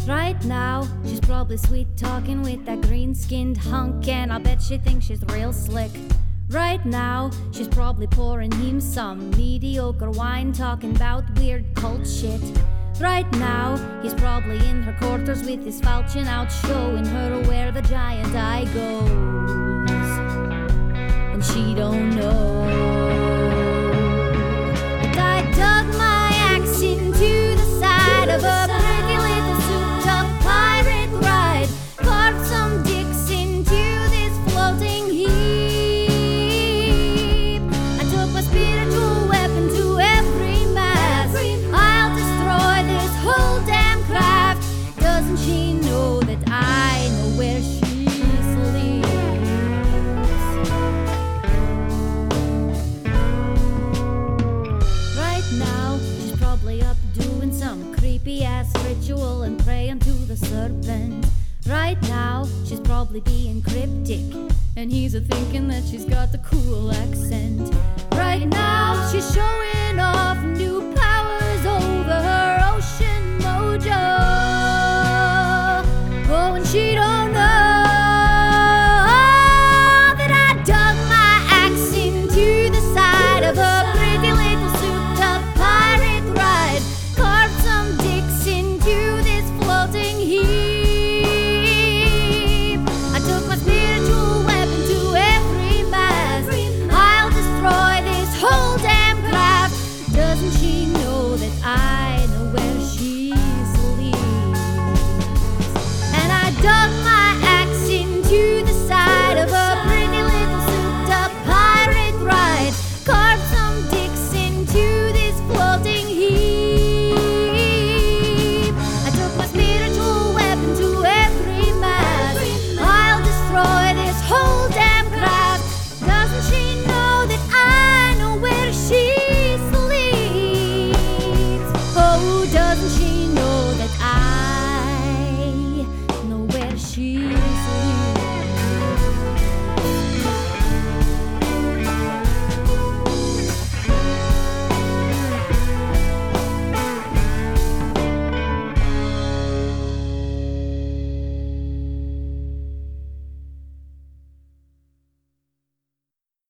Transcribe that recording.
Right now, she's probably sweet talking with that green-skinned hunk, and I bet she thinks she's real slick. Right now, she's probably pouring him some mediocre wine, talking about weird cult shit. Right now, he's probably in her quarters with his falchion out, showing her where the giant eye goes, and she don't know. But I dug my axe into the side of a pretty little souped-up pirate ride, carved some dicks into this floating heap. I took my spiritual weapon to every mast. I'll destroy this whole damn craft. Doesn't she know that I know where she sleeps? Right now, she's probably up doing some creepy-ass ritual and praying to the serpent. Right now, she's probably being cryptic, and he's a-thinking that she's got the cool accent. Right now, she's showing off new powers over her ocean mojo. Oh, and she don't know that I dug my axe into the side of a pretty little souped-up pirate ride, carved some dicks into this floating heap. I took my spiritual weapon to every mast. I'll destroy this whole damn craft. Doesn't she know that I know where she sleeps? And I dug my axe into the side of a pretty little souped-up pirate ride, carved some dicks into this floating heap. I took my spiritual weapon to every mast. I'll destroy this whole damn craft. Doesn't she know that I know where she sleeps? Oh, doesn't she